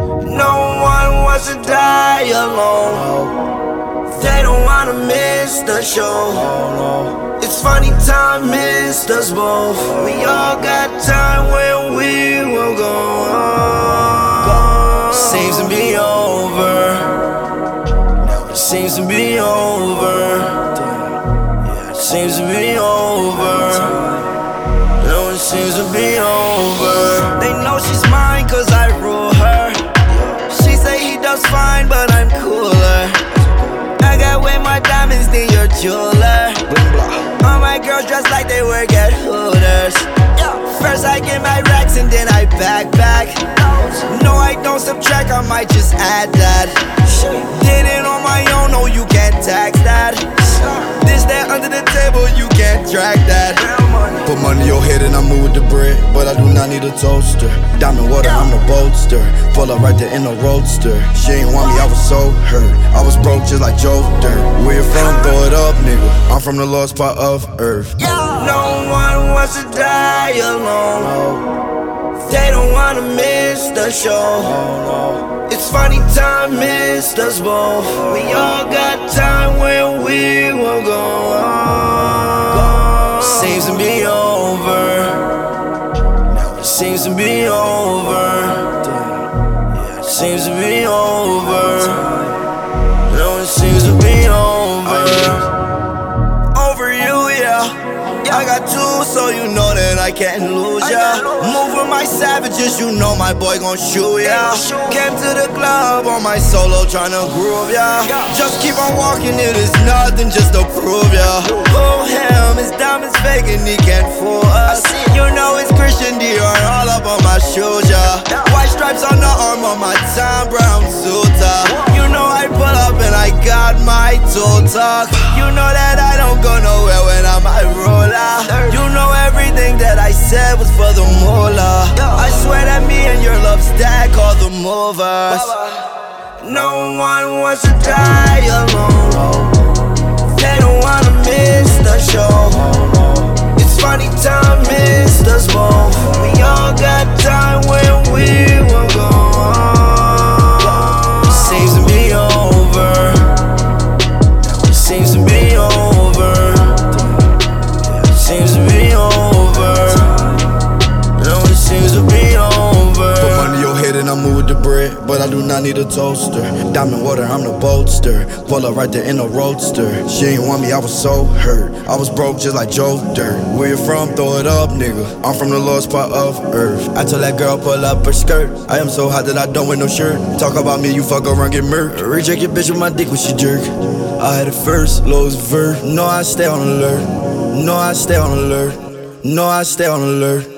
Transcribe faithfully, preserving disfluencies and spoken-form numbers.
No one wants to die alone. They don't wanna miss the show. It's funny time missed us both. We all got time when we will go on. Seems to be over. Seems to be over. Seems to be over. No, it seems to be over. They know she's mine cause I rule her. She say he does fine but I'm cooler. I got way more diamonds than your jeweler. All my girls dress like they work at Hooters. First I get my racks and then I back back. No, I don't subtract, I might just add that. Did it on my own, no you can't tax that. This, that, under the table, you can't track that. Put money in your head and I move with the bread, but I do not need a toaster. Diamond water, I'm the boldster. Pull up right there in the roadster. She ain't want me, I was so hurt. I was broke just like Joe Dirt. Where you from? Throw it up, nigga. I'm from the lost part of earth. No one wants to die alone. They don't wanna miss the show. It's funny time missed us both. We all got time when we will go on. Seems to be over. Seems to be over. Seems to be over. No, it seems to be over. Over you, yeah. I got two, so you know that I can't lose ya. Move with my savages, you know my boy gon' shoot ya. Came to the club on my solo tryna groove ya. Just keep on walking, it is nothing just to prove ya. Oh him, his diamonds fake and he can't fool us. You know it's Christian Dior all up on my shoes, ya. White stripes on the arm on my Tom Brown suit. You know I pull up and I got my tool talk. You know that I don't go nowhere when I'm a roller. You know everything that I said was for the moolah. I swear that me and your love stack all the movers. No one wants to die alone. They don't wanna miss the show. It's funny time missed us both. We all got time when we will go on. Seems to be over. Seems to be over. Seems to be over. No, it seems to be over. Put money in your head and I move with the bread, but I do not need a toaster. Diamond water, I'm the boldster. Pull up right there in the roadster. She ain't want me, I was so hurt. I was broke just like Joe Dirt. Where you from? Throw it up, nigga. I'm from the lost part of earth. I told that girl pull up her skirt. I am so hot that I don't wear no shirt. Talk about me, you fuck around, get murked. Reject your bitch with my dick when she jerk. I had it first, lowest verse. No, I stay on alert. No, I stay on alert. No, I stay on alert.